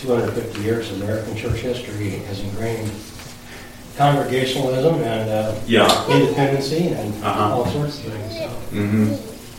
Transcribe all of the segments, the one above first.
250 years of American church history has ingrained congregationalism and independency and all sorts of things. So. Mm-hmm.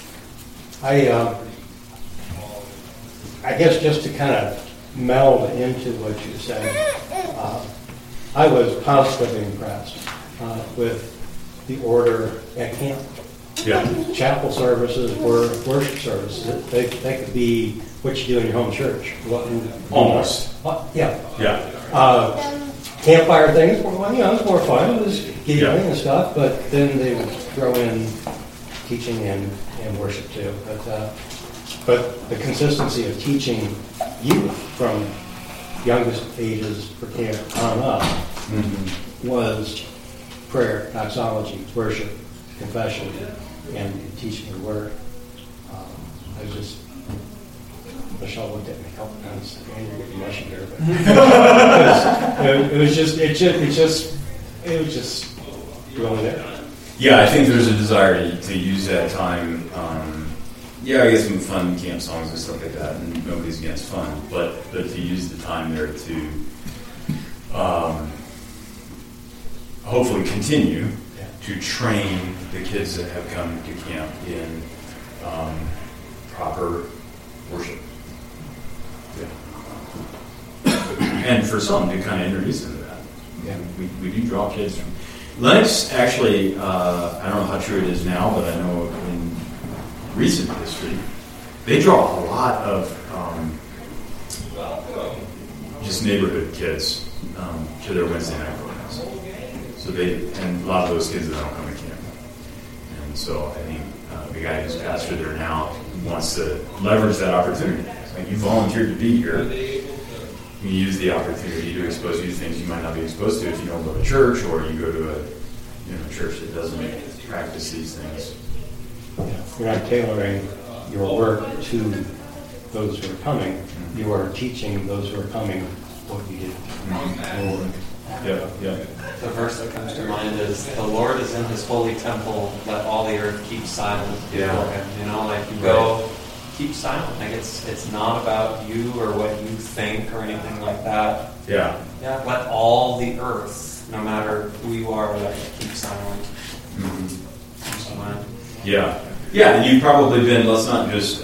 I guess just to kind of meld into what you said, I was positively impressed with the order at camp. Yeah. Chapel services were worship services. They could be what you do in your home church. Almost. Yeah. Yeah. Campfire things, well, it was more fun. It was giggling and stuff, but then they would throw in teaching and worship too. But the consistency of teaching youth from youngest ages for camp on up was prayer, doxology, worship, confession, and teaching the word. Michelle looked at me a couple times. You're getting mushy here, but it was just really there. Yeah, I think there's a desire to use that time. I get some fun camp songs and stuff like that, and nobody's against fun, but to use the time there to hopefully continue to train the kids that have come to camp in proper worship. And for some to kind of introduce them to that. Yeah. We do draw kids from Lennox. Actually, I don't know how true it is now, but I know in recent history, they draw a lot of just neighborhood kids to their Wednesday night programs. So and a lot of those kids that don't come to camp. And so I think the guy who's pastor there now wants to leverage that opportunity. It's like, you volunteered to be here. You use the opportunity to expose you to things you might not be exposed to if you don't go to church, or you go to a church that doesn't practice these things. You're not tailoring your work to those who are coming. You are teaching those who are coming what you do. The verse that comes to mind is, "The Lord is in His holy temple. Let all the earth keep silent before Him." You go. Keep silent. It's not about you or what you think or anything like that. Yeah. Let all the earth, no matter who you are, keep silent. Yeah. And you've probably been. Let's not just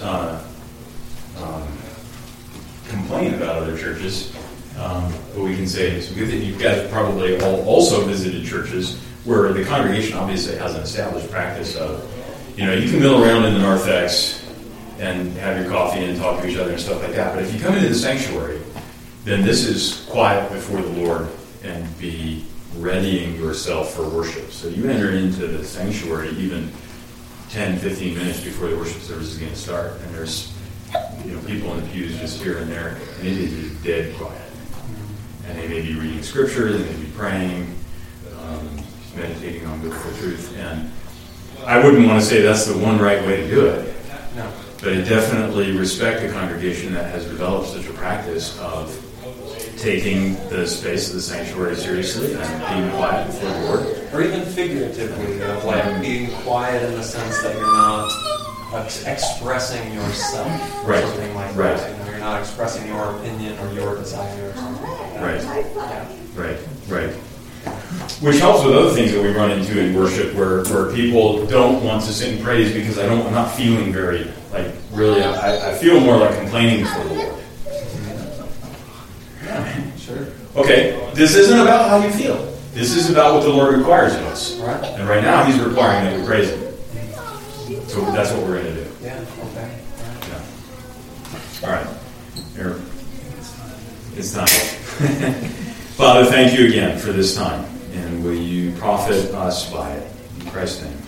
complain about other churches, but we can say it's good that you guys probably all also visited churches where the congregation obviously has an established practice of, you can mill around in the narthex and have your coffee and talk to each other and stuff like that. But if you come into the sanctuary, then this is quiet before the Lord and be readying yourself for worship. So you enter into the sanctuary even 10, 15 minutes before the worship service is going to start. And there's people in the pews just here and there, and it is just dead quiet. And they may be reading scripture, they may be praying, meditating on biblical truth. And I wouldn't want to say that's the one right way to do it. No. But I definitely respect a congregation that has developed such a practice of taking the space of the sanctuary seriously and being quiet before the Lord. Or even figuratively, of being quiet in the sense that you're not expressing yourself or something like that. You're not expressing your opinion or your desire or something like that. Right. Which helps with other things that we run into in worship where people don't want to sing praise because I'm not feeling very, I feel more like complaining before the Lord. Sure. Okay, this isn't about how you feel. This is about what the Lord requires of us. Right. And right now He's requiring that we praise Him. So that's what we're going to do. Yeah, okay. All right. Here. It's time. Father, thank you again for this time. And will you profit us by it? In Christ's name.